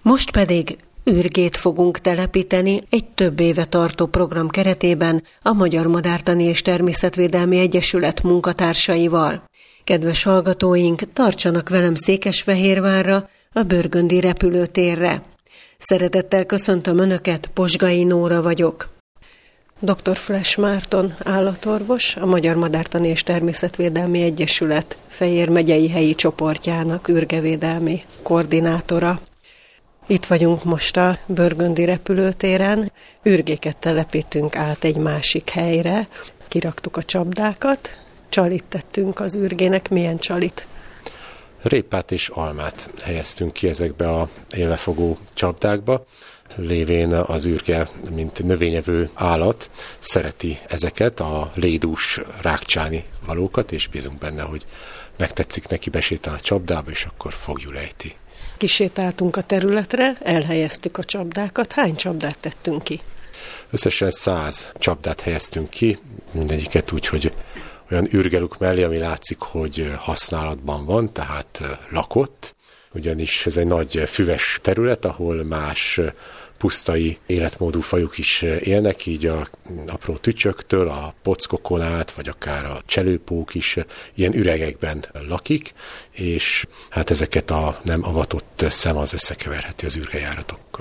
Most pedig ürgét fogunk telepíteni egy több éve tartó program keretében a Magyar Madártani és Természetvédelmi Egyesület munkatársaival. Kedves hallgatóink, tartsanak velem Székesfehérvárra, a Bőrgöndi repülőtérre. Szeretettel köszöntöm Önöket, Posgai Nóra vagyok. Dr. Flesch Márton állatorvos, a Magyar Madártani és Természetvédelmi Egyesület Fejér megyei helyi csoportjának ürgevédelmi koordinátora. Itt vagyunk most a Bőrgöndi repülőtéren, ürgéket telepítünk át egy másik helyre, kiraktuk a csapdákat, csalit tettünk az ürgének. Milyen csalit? Répát és almát helyeztünk ki ezekbe a élvefogó csapdákba, lévén az ürge, mint növényevő állat, szereti ezeket a lédús rákcsáni valókat, és bízunk benne, hogy megtetszik neki, besétál a csapdába, és akkor fogjul ejti. Kisétáltunk a területre, elhelyeztük a csapdákat. Hány csapdát tettünk ki? Összesen 100 csapdát helyeztünk ki, mindegyiket úgy, hogy olyan ürgeluk mellé, ami látszik, hogy használatban van, tehát lakott, ugyanis ez egy nagy füves terület, ahol más pusztai életmódú fajok is élnek, így a apró tücsöktől, a pockokon át, vagy akár a cselőpók is ilyen üregekben lakik, és hát ezeket a nem avatott szem az összekeverheti az ürgejáratokkal.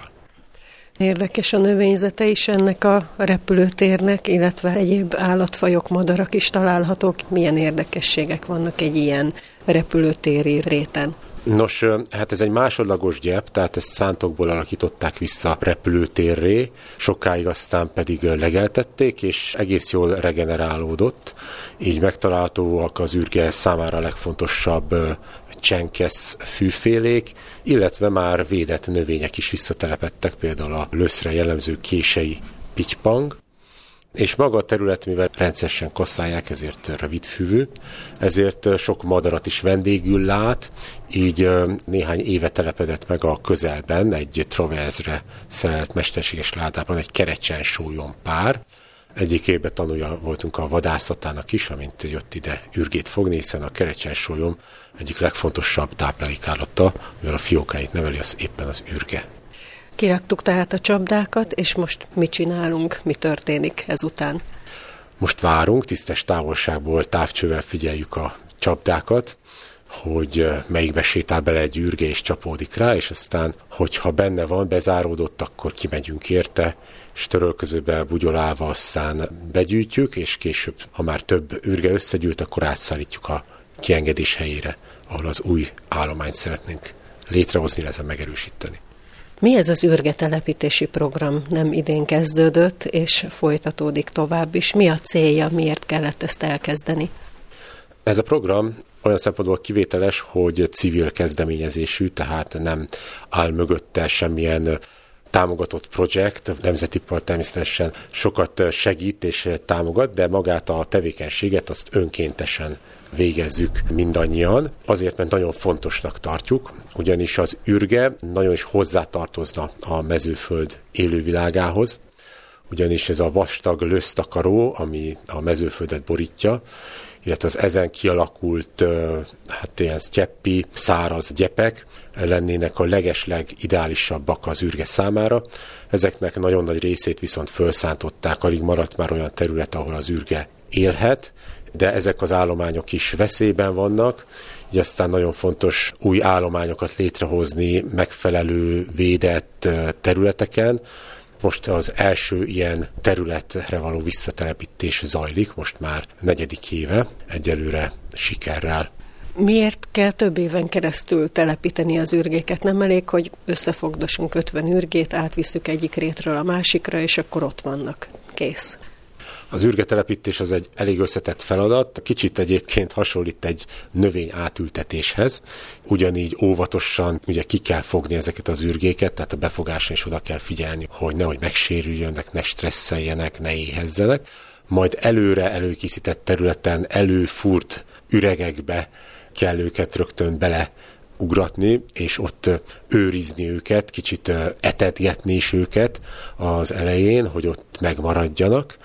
Érdekes a növényzete is ennek a repülőtérnek, illetve egyéb állatfajok, madarak is találhatók. Milyen érdekességek vannak egy ilyen repülőtéri réten? Nos, hát ez egy másodlagos gyep, tehát ezt szántokból alakították vissza repülőtérré, sokáig aztán pedig legeltették, és egész jól regenerálódott. Így megtalálhatóak az ürge számára a legfontosabb csenkesz fűfélék, illetve már védett növények is visszatelepedtek, például a löszre jellemző kései pitypang, és maga a terület, mivel rendszeresen kasszálják, ezért rövidfűvű, ezért sok madarat is vendégül lát, így néhány éve telepedett meg a közelben egy traverzre szerelt mesterséges ládában egy kerecsensólyom pár. Egyik évben tanulja voltunk a vadászatának is, amint jött ide ürgét fogni, hiszen a kerecsensólyom egyik legfontosabb táplálékállata, mivel a fiókáit neveli, az éppen az ürge. Kiraktuk tehát a csapdákat, és most mit csinálunk, mi történik ezután? Most várunk, tisztes távolságból távcsővel figyeljük a csapdákat, hogy melyikbe sétál bele egy ürge és csapódik rá, és aztán, hogyha benne van, bezáródott, akkor kimegyünk érte, és törölközőbe bugyolálva aztán begyűjtjük, és később, ha már több ürge összegyűlt, akkor átszállítjuk a kiengedés helyére, ahol az új állományt szeretnénk létrehozni, illetve megerősíteni. Mi ez az ürgetelepítési program? Nem idén kezdődött, és folytatódik tovább is. Mi a célja, miért kellett ezt elkezdeni? Ez a program olyan szempontból kivételes, hogy civil kezdeményezésű, tehát nem áll mögötte semmilyen támogatott projekt. A Nemzeti Park természetesen sokat segít és támogat, de magát a tevékenységet azt önkéntesen végezzük mindannyian. Azért, mert nagyon fontosnak tartjuk, ugyanis az ürge nagyon is hozzátartozna a mezőföld élővilágához, ugyanis ez a vastag lösztakaró, ami a mezőföldet borítja, illetve az ezen kialakult ilyen sztyeppi, száraz gyepek lennének a legesleg ideálisabbak az ürge számára. Ezeknek nagyon nagy részét viszont felszántották, alig maradt már olyan terület, ahol az ürge élhet, de ezek az állományok is veszélyben vannak, így aztán nagyon fontos új állományokat létrehozni megfelelő védett területeken. Most az első ilyen területre való visszatelepítés zajlik, most már 4. éve, egyelőre sikerrel. Miért kell több éven keresztül telepíteni az ürgéket? Nem elég, hogy összefogdosunk 50 ürgét, átvisszük egyik rétről a másikra, és akkor ott vannak. Kész. Az ürgetelepítés az egy elég összetett feladat, kicsit egyébként hasonlít egy növény átültetéshez, ugyanígy óvatosan ugye ki kell fogni ezeket az ürgéket, tehát a befogásra is oda kell figyelni, hogy nehogy megsérüljenek, ne stresszeljenek, ne éhezzenek, majd előre előkészített területen előfúrt üregekbe kell őket rögtön bele ugratni, és ott őrizni őket, kicsit etetgetni is őket az elején, hogy ott megmaradjanak,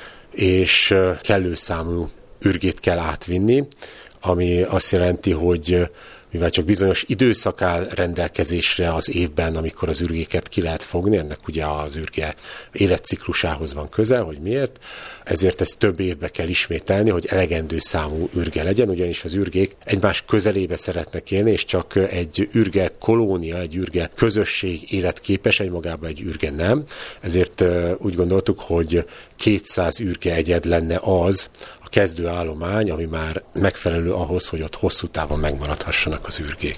és kellő számú ürgét kell átvinni, ami azt jelenti, hogy mivel csak bizonyos időszak áll rendelkezésre az évben, amikor az ürgéket ki lehet fogni, ennek ugye az ürge életciklusához van köze, hogy miért, ezért ezt több évbe kell ismételni, hogy elegendő számú ürge legyen, ugyanis az ürgék egymás közelébe szeretnek élni, és csak egy ürge kolónia, egy ürge közösség életképes, egymagában egy ürge nem. Ezért úgy gondoltuk, hogy 200 ürge egyed lenne az a kezdőállomány, ami már megfelelő ahhoz, hogy ott hosszú távon megmaradhassanak az ürgék.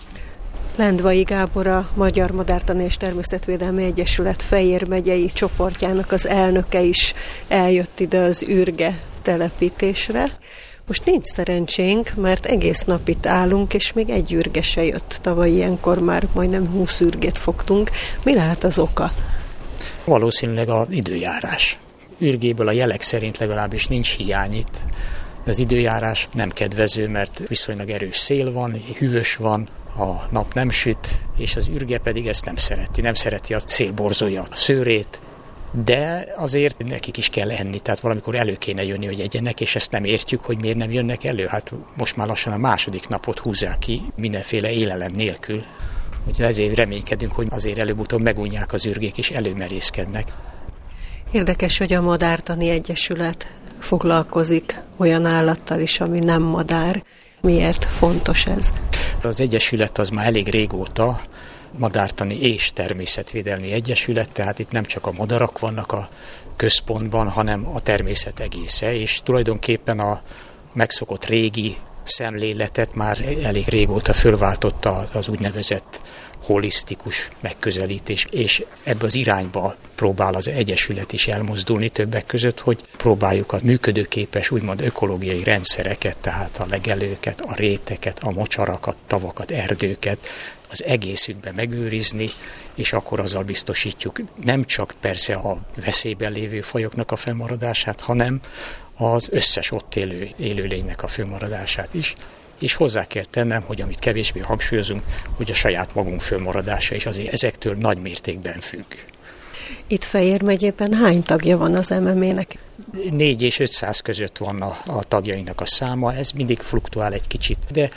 Lendvai Gábor, a Magyar Madártani és Természetvédelmi Egyesület Fejér megyei csoportjának az elnöke is eljött ide az ürge telepítésre. Most nincs szerencsénk, mert egész nap itt állunk, és még egy ürge se jött. Tavaly ilyenkor már majdnem 20 ürgét fogtunk. Mi lehet az oka? Valószínűleg az időjárás. Ürgéből a jelek szerint legalábbis nincs hiány itt. De az időjárás nem kedvező, mert viszonylag erős szél van, hűvös van, a nap nem süt, és az ürge pedig ezt nem szereti. Nem szereti, a szél borzolja a szőrét, de azért nekik is kell enni, tehát valamikor elő kéne jönni, hogy egyenek, és ezt nem értjük, hogy miért nem jönnek elő. Hát most már lassan a második napot húzzák ki mindenféle élelem nélkül. Úgyhogy ezért reménykedünk, hogy azért előbb-utóbb megunják az ürgék, és előmerészkednek. Érdekes, hogy a Madártani Egyesület foglalkozik olyan állattal is, ami nem madár. Miért fontos ez? Az Egyesület az már elég régóta Madártani és Természetvédelmi Egyesület, tehát itt nem csak a madarak vannak a központban, hanem a természet egésze, és tulajdonképpen a megszokott régi szemléletet már elég régóta fölváltotta az úgynevezett holisztikus megközelítés, és ebbe az irányba próbál az Egyesület is elmozdulni többek között, hogy próbáljuk a működőképes, úgymond ökológiai rendszereket, tehát a legelőket, a réteket, a mocsarakat, tavakat, erdőket az egészükben megőrizni, és akkor azzal biztosítjuk nem csak persze a veszélyben lévő fajoknak a fennmaradását, hanem az összes ott élő élőlénynek a fennmaradását is. És hozzá kell tennem, hogy amit kevésbé hangsúlyozunk, hogy a saját magunk fönnmaradása is azért ezektől nagy mértékben függ. Itt Fejér megyében hány tagja van az MMA-nek? 400 és 500 között van a tagjainak a száma, ez mindig fluktuál egy kicsit, de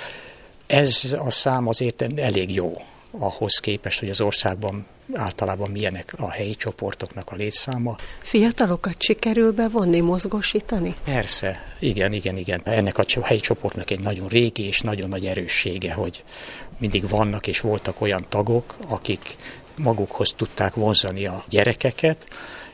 ez a szám azért elég jó ahhoz képest, hogy az országban általában milyenek a helyi csoportoknak a létszáma. Fiatalokat sikerül bevonni, mozgósítani? Persze, igen. Ennek a helyi csoportnak egy nagyon régi és nagyon nagy erőssége, hogy mindig vannak és voltak olyan tagok, akik magukhoz tudták vonzani a gyerekeket,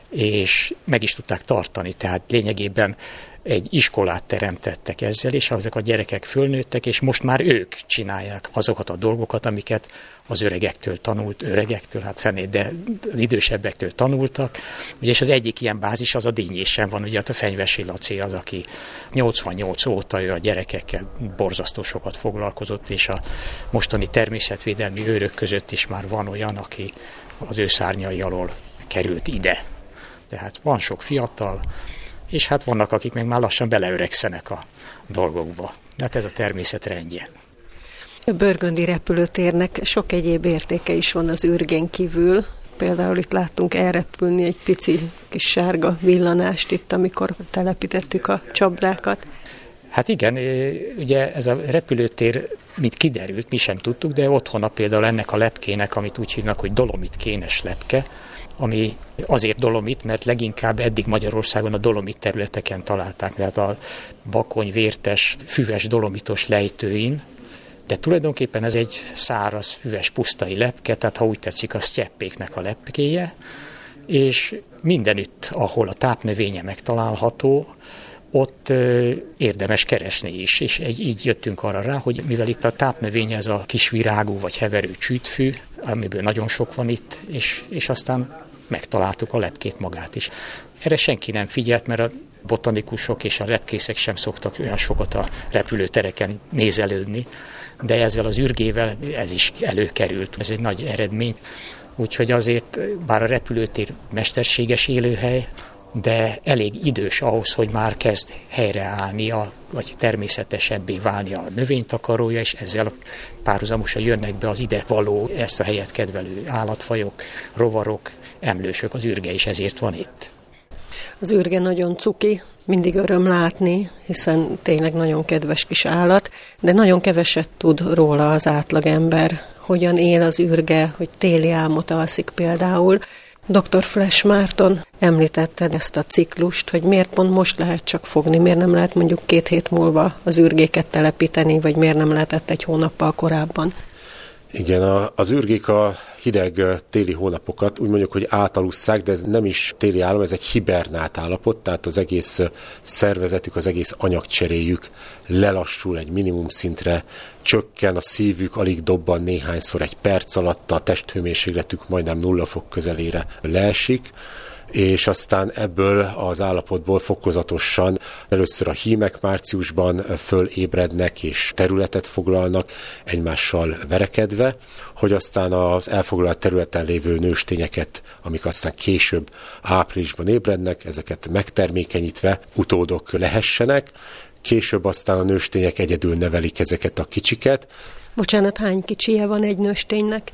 és meg is tudták tartani. Tehát lényegében egy iskolát teremtettek ezzel, és azok a gyerekek fölnőttek, és most már ők csinálják azokat a dolgokat, amiket az öregektől, hát fenét, de az idősebbektől tanultak. Ugye, és az egyik ilyen bázis az a Dínyésen van, ugye a Fenyvesi Laci az, aki 88 óta ő a gyerekekkel borzasztó sokat foglalkozott, és a mostani természetvédelmi őrök között is már van olyan, aki az ő szárnyai alól került ide. Tehát van sok fiatal, és hát vannak, akik meg már lassan beleöregszenek a dolgokba. Hát ez a természet rendje. A Börgöndi repülőtérnek sok egyéb értéke is van az ürgén kívül. Például itt láttunk elrepülni egy pici kis sárga villanást itt, amikor telepítettük a csapdákat. Hát igen, ugye ez a repülőtér, mint kiderült, mi sem tudtuk, de otthona például ennek a lepkének, amit úgy hívnak, hogy dolomit-kénes lepke, ami azért dolomit, mert leginkább eddig Magyarországon a dolomit területeken találták, tehát a Bakony, Vértes, füves dolomitos lejtőin, de tulajdonképpen ez egy száraz, füves, pusztai lepke, tehát ha úgy tetszik, a sztyeppéknek a lepkéje, és mindenütt, ahol a tápnövénye megtalálható, ott érdemes keresni is, és így jöttünk arra rá, hogy mivel itt a tápnövénye ez a kis virágú vagy heverő csűtfű, amiből nagyon sok van itt, és aztán megtaláltuk a lepkét magát is. Erre senki nem figyelt, mert a botanikusok és a lepkészek sem szoktak olyan sokat a repülőtereken nézelődni, de ezzel az ürgével ez is előkerült. Ez egy nagy eredmény, úgyhogy azért, bár a repülőtér mesterséges élőhely, de elég idős ahhoz, hogy már kezd helyreállni, vagy természetesebbé válni a növénytakarója, és ezzel párhuzamosan jönnek be az ide való, ezt a helyet kedvelő állatfajok, rovarok, emlősök, az ürge is ezért van itt. Az ürge nagyon cuki, mindig öröm látni, hiszen tényleg nagyon kedves kis állat, de nagyon keveset tud róla az átlagember. Hogyan él az ürge, hogy téli álmot alszik például. Dr. Flesch Márton, említetted ezt a ciklust, hogy miért pont most lehet csak fogni, miért nem lehet mondjuk 2 hét múlva az ürgéket telepíteni, vagy miért nem lehetett 1 hónappal korábban? Igen, az ürgék a hideg téli hónapokat úgy mondjuk, hogy átalusszák, de ez nem is téli állam, ez egy hibernált állapot, tehát az egész szervezetük, az egész anyagcseréjük lelassul egy minimum szintre, csökken, a szívük alig dobban néhányszor egy perc alatt, a testhőmérsékletük majdnem 0 fok közelére leesik, és aztán ebből az állapotból fokozatosan először a hímek márciusban fölébrednek és területet foglalnak, egymással verekedve, hogy aztán az elfoglalt területen lévő nőstényeket, amik aztán később áprilisban ébrednek, ezeket megtermékenyítve utódok lehessenek, később aztán a nőstények egyedül nevelik ezeket a kicsiket. Bocsánat, hány kicsije van egy nősténynek?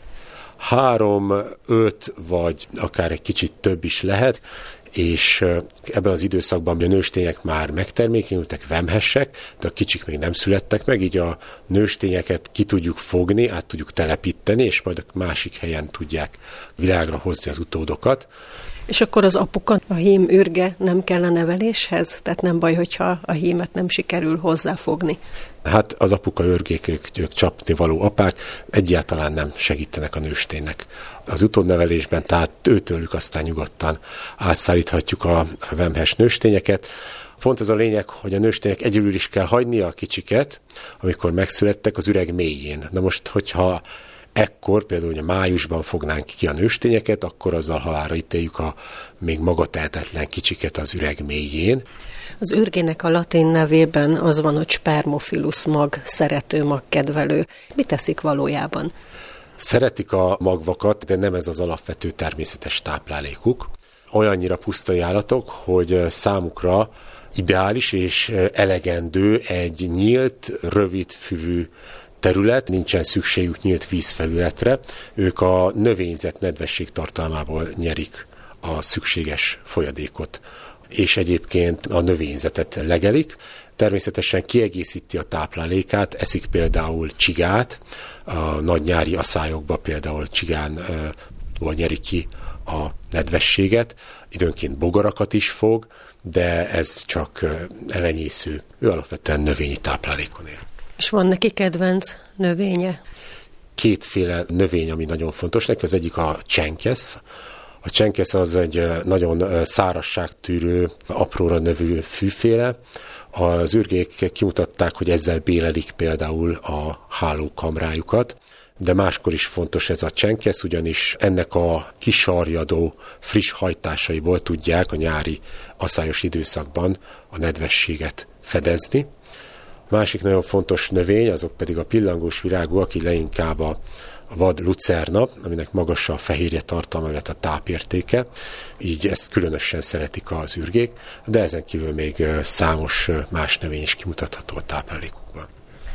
3, 5 vagy akár egy kicsit több is lehet, és ebben az időszakban a nőstények már megtermékenyültek, vemhessek, de a kicsik még nem születtek meg, így a nőstényeket ki tudjuk fogni, át tudjuk telepíteni, és majd a másik helyen tudják világra hozni az utódokat. És akkor az apuka, a hím ürge nem kell a neveléshez? Tehát nem baj, hogyha a hímet nem sikerül hozzáfogni? Hát az apuka ürgék, ők csapni való apák egyáltalán nem segítenek a nősténynek az utódnevelésben, tehát őtőlük aztán nyugodtan átszállíthatjuk a vemhes nőstényeket. Pont az a lényeg, hogy a nőstények egyedül is kell hagynia a kicsiket, amikor megszülettek az üreg mélyén. Na most, hogyha ekkor, például ugye májusban fognánk ki a nőstényeket, akkor azzal halálra ítéljük a még magatehetetlen kicsiket az üreg mélyén. Az ürgének a latin nevében az van, hogy spermophilus mag, szerető mag, kedvelő. Mit teszik valójában? Szeretik a magvakat, de nem ez az alapvető természetes táplálékuk. Olyannyira pusztai állatok, hogy számukra ideális és elegendő egy nyílt, rövid füvű terület, nincsen szükségük nyílt vízfelületre. Ők a növényzet nedvesség tartalmából nyerik a szükséges folyadékot, és egyébként a növényzetet legelik. Természetesen kiegészíti a táplálékát, eszik például csigát, a nagy nyári aszályokba például csigánból nyeri ki a nedvességet, időnként bogarakat is fog, de ez csak elenyésző, ő alapvetően növényi táplálékon él. És van neki kedvenc növénye? 2 növény, ami nagyon fontos neki, az egyik a csenkesz. A csenkesz az egy nagyon szárazságtűrő, apróra növő fűféle. Az ürgék kimutatták, hogy ezzel bélelik például a hálókamrájukat, de máskor is fontos ez a csenkesz, ugyanis ennek a kisarjadó, friss hajtásaiból tudják a nyári aszályos időszakban a nedvességet fedezni. Másik nagyon fontos növény, azok pedig a pillangós virágúak, így leginkább a vad lucerna, aminek magas a fehérje tartalma, illetve a tápértéke, így ezt különösen szeretik az ürgék, de ezen kívül még számos más növény is kimutatható a táplálékukban.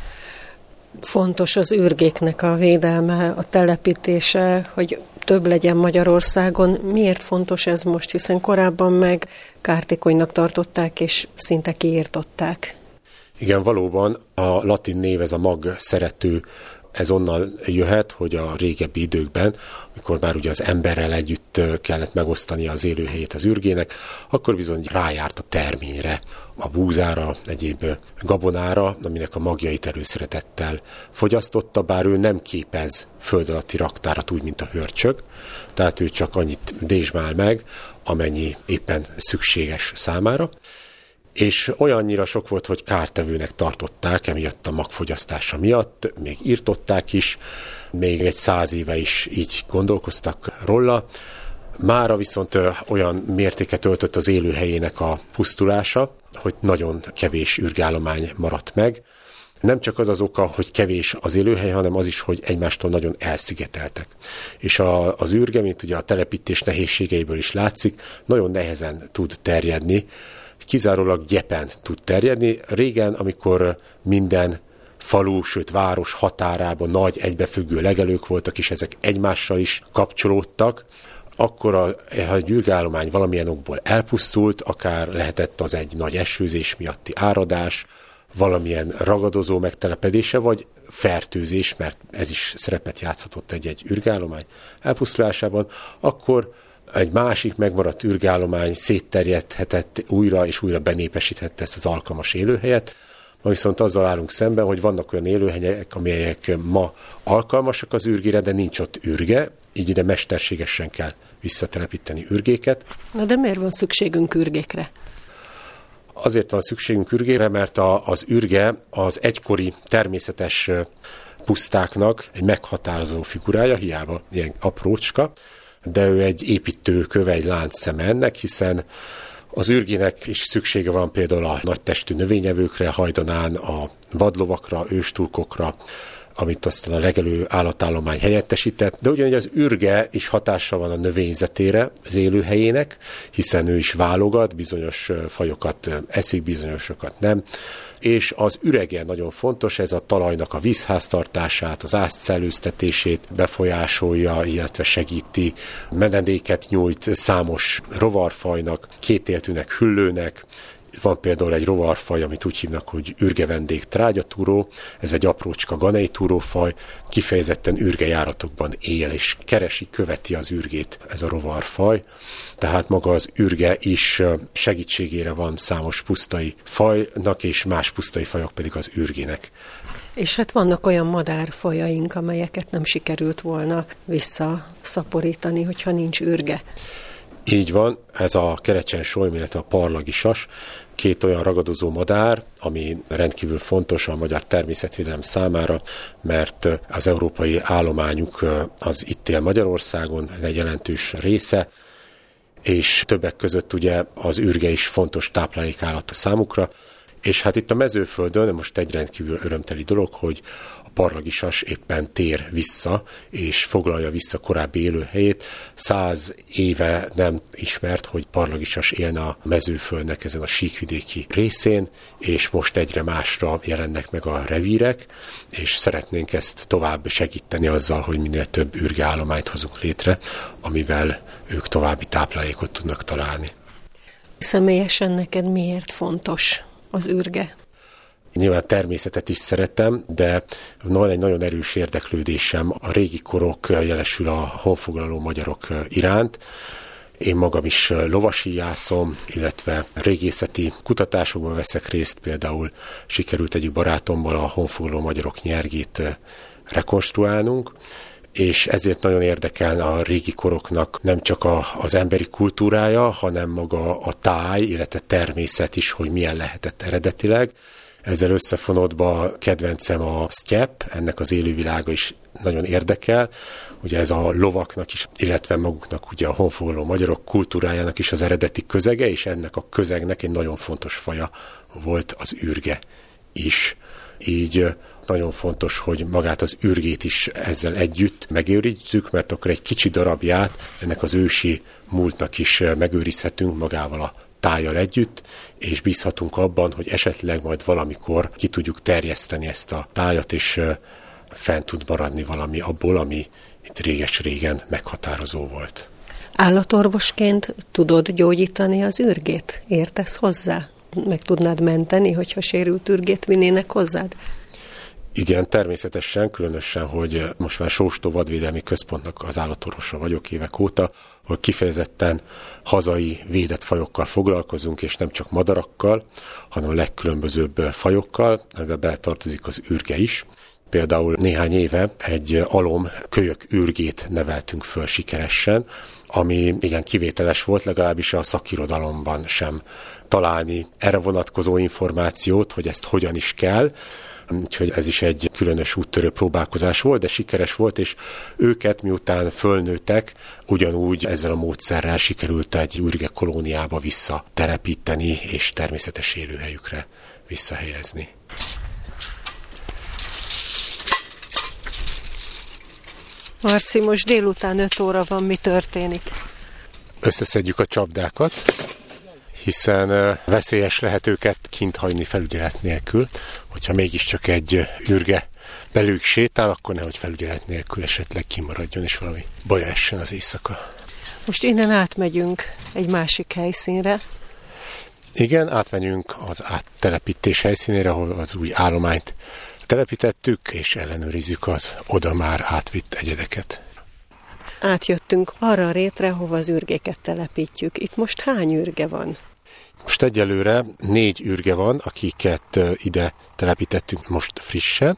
Fontos az ürgéknek a védelme, a telepítése, hogy több legyen Magyarországon. Miért fontos ez most, hiszen korábban meg kártékonynak tartották és szinte kiirtották? Igen, valóban a latin név, ez a mag szerető, ez onnan jöhet, hogy a régebbi időkben, amikor már ugye az emberrel együtt kellett megosztani az élőhelyét az ürgének, akkor bizony rájárt a terményre, a búzára, egyéb gabonára, aminek a magjait előszeretettel fogyasztotta, bár ő nem képez föld alatti raktárat úgy, mint a hörcsög, tehát ő csak annyit dézsmál meg, amennyi éppen szükséges számára. És olyannyira sok volt, hogy kártevőnek tartották, emiatt a magfogyasztása miatt, még írtották is, még egy 100 éve is így gondolkoztak róla. Mára viszont olyan mértéket öltött az élőhelyének a pusztulása, hogy nagyon kevés ürgállomány maradt meg. Nem csak az az oka, hogy kevés az élőhely, hanem az is, hogy egymástól nagyon elszigeteltek. És az ürge, mint ugye a telepítés nehézségeiből is látszik, nagyon nehezen tud terjedni, kizárólag gyepen tud terjedni. Régen, amikor minden falu, sőt város határában nagy egybefüggő legelők voltak, és ezek egymással is kapcsolódtak, akkor ha egy űrgállomány valamilyen okból elpusztult, akár lehetett az egy nagy esőzés miatti áradás, valamilyen ragadozó megtelepedése, vagy fertőzés, mert ez is szerepet játszhatott egy űrgállomány elpusztulásában, akkor egy másik megmaradt űrgállomány szétterjedhetett újra és újra benépesíthette ezt az alkalmas élőhelyet. Ma viszont azzal állunk szemben, hogy vannak olyan élőhelyek, amelyek ma alkalmasak az űrgére, de nincs ott űrge, így ide mesterségesen kell visszatelepíteni űrgéket. Na de miért van szükségünk űrgékre? Azért van szükségünk űrgére, mert az űrge az egykori természetes pusztáknak egy meghatározó figurája, hiába ilyen aprócska, de ő egy építőköve, egy láncszeme ennek, hiszen az űrgének is szüksége van például a nagytestű növényevőkre, hajdanán a vadlovakra, őstulkokra, amit aztán a legelő állatállomány helyettesített, de ugyanígy az űrge is hatással van a növényzetére, az élőhelyének, hiszen ő is válogat, bizonyos fajokat eszik, bizonyosokat nem, és az ürege nagyon fontos, ez a talajnak a vízháztartását, az ászt-szellőztetését befolyásolja, illetve segíti, menedéket nyújt számos rovarfajnak, kétéltűnek, hüllőnek. Van például egy rovarfaj, amit úgy hívnak, hogy ürgevendég trágyatúró, ez egy aprócska ganejtúrófaj, kifejezetten ürgejáratokban él, és követi az űrgét ez a rovarfaj. Tehát maga az űrge is segítségére van számos pusztai fajnak, és más pusztai fajok pedig az űrgének. És hát vannak olyan madárfajaink, amelyeket nem sikerült volna visszaszaporítani, hogyha nincs űrge. Így van, ez a kerecsen-solym, illetve a parlagisas, két olyan ragadozó madár, ami rendkívül fontos a magyar természetvédelem számára, mert az európai állományuk az itt él Magyarországon, egy jelentős része, és többek között ugye az űrge is fontos táplálékállat a számukra, és hát itt a mezőföldön most egy rendkívül örömteli dolog, hogy a parlagisas éppen tér vissza, és foglalja vissza korábbi élőhelyét. 100 éve nem ismert, hogy parlagisas élne a mezőföldnek ezen a síkvidéki részén, és most egyre másra jelennek meg a revírek, és szeretnénk ezt tovább segíteni azzal, hogy minél több űrgeállományt hozunk létre, amivel ők további táplálékot tudnak találni. Személyesen neked miért fontos az űrge? Nyilván természetet is szeretem, de van egy nagyon erős érdeklődésem a régi korok, jelesül a honfoglaló magyarok iránt. Én magam is lovasíjászom, illetve régészeti kutatásokban veszek részt, például sikerült egyik barátommal a honfoglaló magyarok nyergét rekonstruálnunk, és ezért nagyon érdekel a régi koroknak nem csak az emberi kultúrája, hanem maga a táj, illetve természet is, hogy milyen lehetett eredetileg. Ezzel összefonódva kedvencem a sztyepp, ennek az élővilága is nagyon érdekel. Ugye ez a lovaknak is, illetve maguknak ugye a honfoglaló magyarok kultúrájának is az eredeti közege, és ennek a közegnek egy nagyon fontos faja volt az űrge is. Így nagyon fontos, hogy magát az űrgét is ezzel együtt megőrizzük, mert akkor egy kicsi darabját ennek az ősi múltnak is megőrizhetünk magával a tájjal együtt, és bízhatunk abban, hogy esetleg majd valamikor ki tudjuk terjeszteni ezt a tájat, és fent tud maradni valami abból, ami itt réges-régen meghatározó volt. Állatorvosként tudod gyógyítani az űrgét? Értesz hozzá? Meg tudnád menteni, hogyha sérült űrgét vinnének hozzád? Igen, természetesen, különösen, hogy most már Sóstó Vadvédelmi Központnak az állatorvosa vagyok évek óta, hogy kifejezetten hazai védett fajokkal foglalkozunk, és nem csak madarakkal, hanem a legkülönbözőbb fajokkal, amiben beletartozik az űrge is. Például néhány éve egy alom kölyök űrgét neveltünk föl sikeresen, ami igen kivételes volt, legalábbis a szakirodalomban sem találni erre vonatkozó információt, hogy ezt hogyan is kell. Úgyhogy ez is egy különös úttörő próbálkozás volt, de sikeres volt, és őket miután fölnőttek, ugyanúgy ezzel a módszerrel sikerült egy űrge kolóniába visszatelepíteni, és természetes élőhelyükre visszahelyezni. Marci, most délután 5 óra van, mi történik? Összeszedjük a csapdákat, hiszen veszélyes lehet őket kint hagyni felügyelet nélkül. Hogyha mégiscsak egy űrge belőlük sétál, akkor nehogy felügyelet nélkül esetleg kimaradjon, és valami baja essen az éjszaka. Most innen átmegyünk egy másik helyszínre. Igen, átmegyünk az áttelepítés helyszínére, ahol az új állományt telepítettük, és ellenőrizzük az oda már átvitt egyedeket. Átjöttünk arra a rétre, hova az ürgéket telepítjük. Itt most hány ürge van? Most egyelőre 4 ürge van, akiket ide telepítettünk most frissen,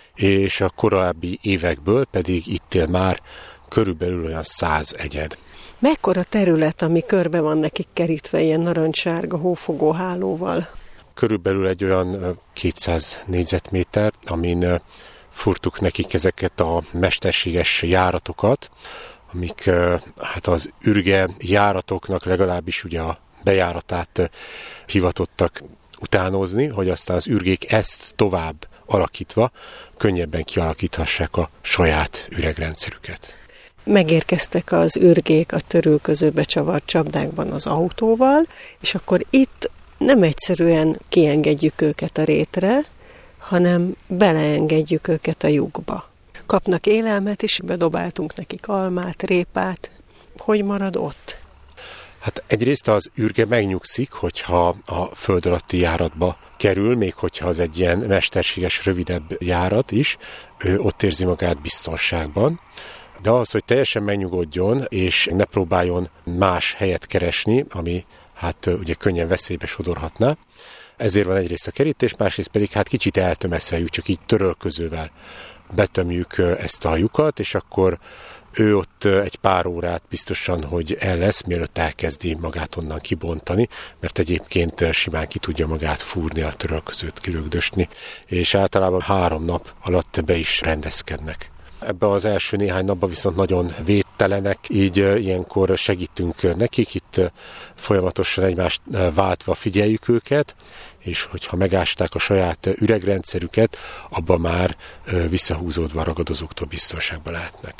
és a korábbi évekből pedig itt él már körülbelül olyan 100 egyed. Mekkora terület, ami körbe van nekik kerítve ilyen narancssárga hófogó hálóval? Körülbelül egy olyan 200 négyzetméter, amin furtuk nekik ezeket a mesterséges járatokat, amik hát az ürge járatoknak legalábbis ugye a bejáratát hivatottak utánozni, hogy aztán az ürgék ezt tovább alakítva könnyebben kialakíthassák a saját üregrendszerüket. Megérkeztek az ürgék a törülközőbe csavart csapdákban az autóval, és akkor itt nem egyszerűen kiengedjük őket a rétre, hanem beleengedjük őket a lyukba. Kapnak élelmet is, bedobáltunk nekik almát, répát. Hogy marad ott? Hát egyrészt az ürge megnyugszik, hogyha a föld alatti járatba kerül, még hogyha az egy ilyen mesterséges, rövidebb járat is, ő ott érzi magát biztonságban. De ahhoz, hogy teljesen megnyugodjon, és ne próbáljon más helyet keresni, ami hát ugye könnyen veszélybe sodorhatná, ezért van egyrészt a kerítés, másrészt pedig hát kicsit eltömeszeljük, csak így törölközővel betömjük ezt a lyukat, és akkor ő ott egy pár órát biztosan, hogy el lesz, mielőtt elkezdi magát onnan kibontani, mert egyébként simán ki tudja magát fúrni, a törölközőt kilögdösni, és általában 3 nap alatt be is rendezkednek. Ebben az első néhány napban viszont nagyon védtelenek, így ilyenkor segítünk nekik, itt folyamatosan egymást váltva figyeljük őket, és hogyha megásták a saját üregrendszerüket, abban már visszahúzódva ragadozóktól biztonságban lehetnek.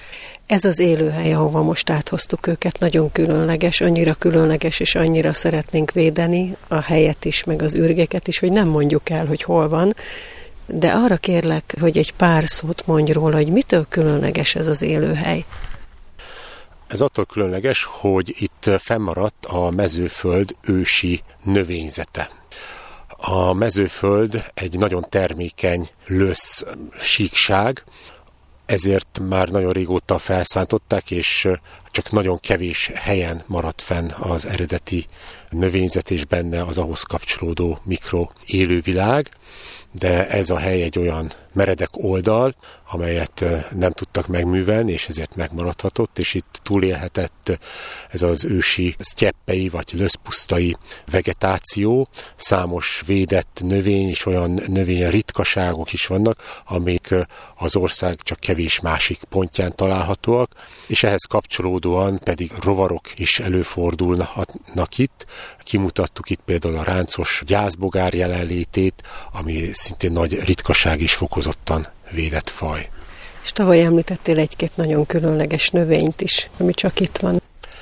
Ez az élőhely, ahova most áthoztuk őket, nagyon különleges, annyira különleges, és annyira szeretnénk védeni a helyet is, meg az ürgeket is, hogy nem mondjuk el, hogy hol van, de arra kérlek, hogy egy pár szót mondj róla, hogy mitől különleges ez az élőhely. Ez attól különleges, hogy itt fennmaradt a mezőföld ősi növényzete. A mezőföld egy nagyon termékeny lösz síkság, ezért már nagyon régóta felszántották, és csak nagyon kevés helyen maradt fenn az eredeti növényzet és benne az ahhoz kapcsolódó mikroélővilág, de ez a hely egy olyan meredek oldal, amelyet nem tudtak megművelni, és ezért megmaradhatott, és itt túlélhetett ez az ősi sztyeppei vagy löszpusztai vegetáció, számos védett növény és olyan növény ritkaságok is vannak, amik az ország csak kevés másik pontján találhatóak, és ehhez kapcsolódóan pedig rovarok is előfordulnak itt. Kimutattuk itt például a ráncos gyászbogár jelenlétét, ami szintén nagy ritkaság és fokozottan védett faj. És tavaly említettél egy-két nagyon különleges növényt is, ami csak itt van.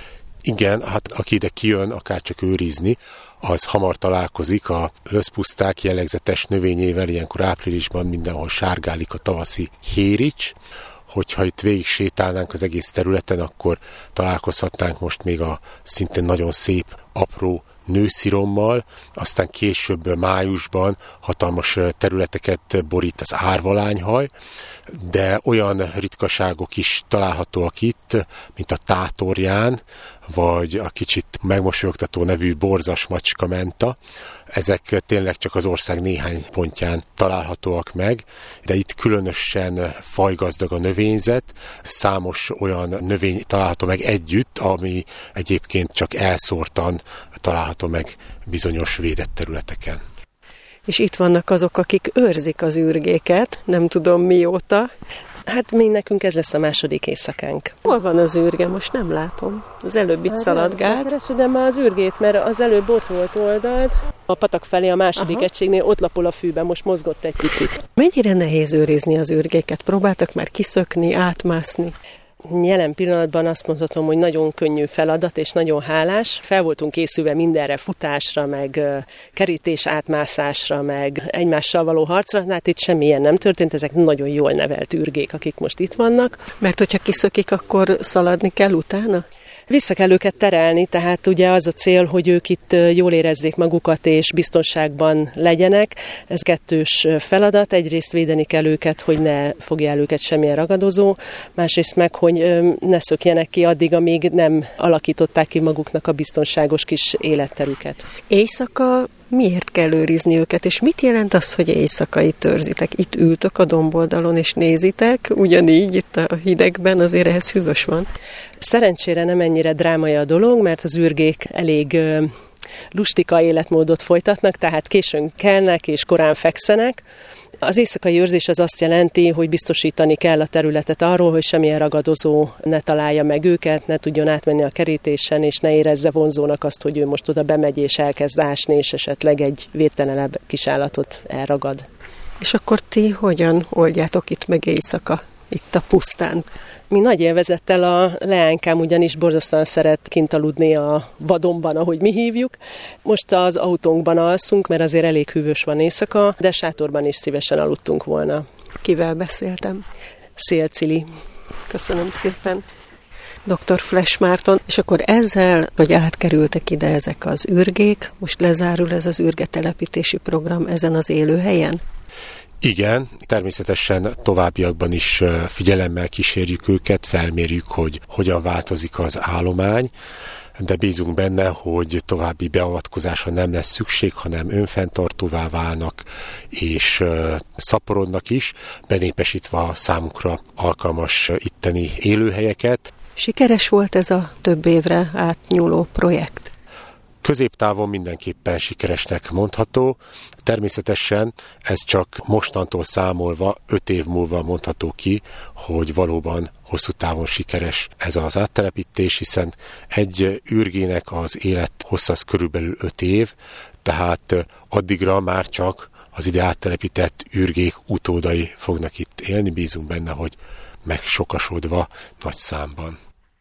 Igen, hát aki ide kijön, akár csak őrizni, az hamar találkozik a löszpuszták jellegzetes növényével, ilyenkor áprilisban mindenhol sárgálik a tavaszi hérics. Hogyha itt végig sétálnánk az egész területen, akkor találkozhatnánk most még a szintén nagyon szép, apró nőszirommal, aztán később májusban hatalmas területeket borít az árvalányhaj, de olyan ritkaságok is találhatóak itt, mint a tátorján, vagy a kicsit megmosolyogtató nevű borzas macskamenta. Ezek tényleg csak az ország néhány pontján találhatóak meg, de itt különösen fajgazdag a növényzet, számos olyan növény található meg együtt, ami egyébként csak elszórtan található meg bizonyos védett területeken. És itt vannak azok, akik őrzik az ürgéket, nem tudom mióta. Hát mi nekünk ez lesz a második éjszakánk. Hol van az ürge? Most nem látom. Az előbb itt szaladgált. Keresem az ürgét, mert az előbb ott volt oldalt. A patak felé a második egységnél ott lapol a fűben, most mozgott egy picit. Mennyire nehéz őrizni az ürgéket? Próbáltak már kiszökni, átmászni? Jelen pillanatban azt mondhatom, hogy nagyon könnyű feladat, és nagyon hálás. Fel voltunk készülve mindenre, futásra, meg kerítés átmászásra, meg egymással való harcra. Hát itt semmilyen nem történt, ezek nagyon jól nevelt ürgék, akik most itt vannak. Mert hogyha kiszökik, akkor szaladni kell utána? Vissza kell őket terelni, tehát ugye az a cél, hogy ők itt jól érezzék magukat és biztonságban legyenek. Ez kettős feladat. Egyrészt védeni kell őket, hogy ne fogja el őket semmilyen ragadozó, másrészt meg, hogy ne szökjenek ki addig, amíg nem alakították ki maguknak a biztonságos kis életterüket. Éjszaka miért kell őrizni őket, és mit jelent az, hogy éjszaka itt őrzitek? Itt ültök a domboldalon és nézitek, ugyanígy itt a hidegben, azért ehhez hűvös van. Szerencsére nem ennyire drámai a dolog, mert az ürgék elég lustika életmódot folytatnak, tehát későn kelnek és korán fekszenek. Az éjszakai őrzés az azt jelenti, hogy biztosítani kell a területet arról, hogy semmilyen ragadozó ne találja meg őket, ne tudjon átmenni a kerítésen, és ne érezze vonzónak azt, hogy ő most oda bemegy és elkezd ásni, és esetleg egy védtelenebb kisállatot elragad. És akkor ti hogyan oldjátok itt meg éjszaka, itt a pusztán? Mi nagy élvezettel, a leánykám ugyanis borzasztóan szeret kint aludni a vadonban, ahogy mi hívjuk. Most az autónkban alszunk, mert azért elég hűvös van éjszaka, de sátorban is szívesen aludtunk volna. Kivel beszéltem? Szél Cili. Köszönöm szépen. Dr. Flesch Márton, és akkor ezzel, hogy átkerültek ide ezek az ürgék, most lezárul ez az ürgetelepítési program ezen az élőhelyen? Igen, természetesen továbbiakban is figyelemmel kísérjük őket, felmérjük, hogy hogyan változik az állomány, de bízunk benne, hogy további beavatkozásra nem lesz szükség, hanem önfenntartóvá válnak és szaporodnak is, benépesítve a számukra alkalmas itteni élőhelyeket. Sikeres volt ez a több évre átnyúló projekt? Középtávon mindenképpen sikeresnek mondható. Természetesen ez csak mostantól számolva 5 év múlva mondható ki, hogy valóban hosszú távon sikeres ez az áttelepítés, hiszen egy ürgének az élethossza az körülbelül 5 év, tehát addigra már csak az ide áttelepített ürgék utódai fognak itt élni. Bízunk benne, hogy megsokasodva nagy számban.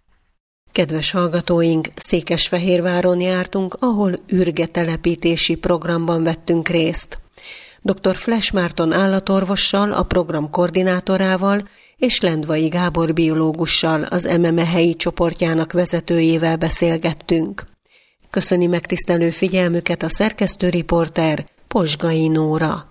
Kedves hallgatóink, Székesfehérváron jártunk, ahol ürgetelepítési programban vettünk részt. Dr. Flesch Márton állatorvossal, a program koordinátorával és Lendvai Gábor biológussal, az MME helyi csoportjának vezetőjével beszélgettünk. Köszöni megtisztelő figyelmüket a szerkesztőriporter, Posgai Nóra.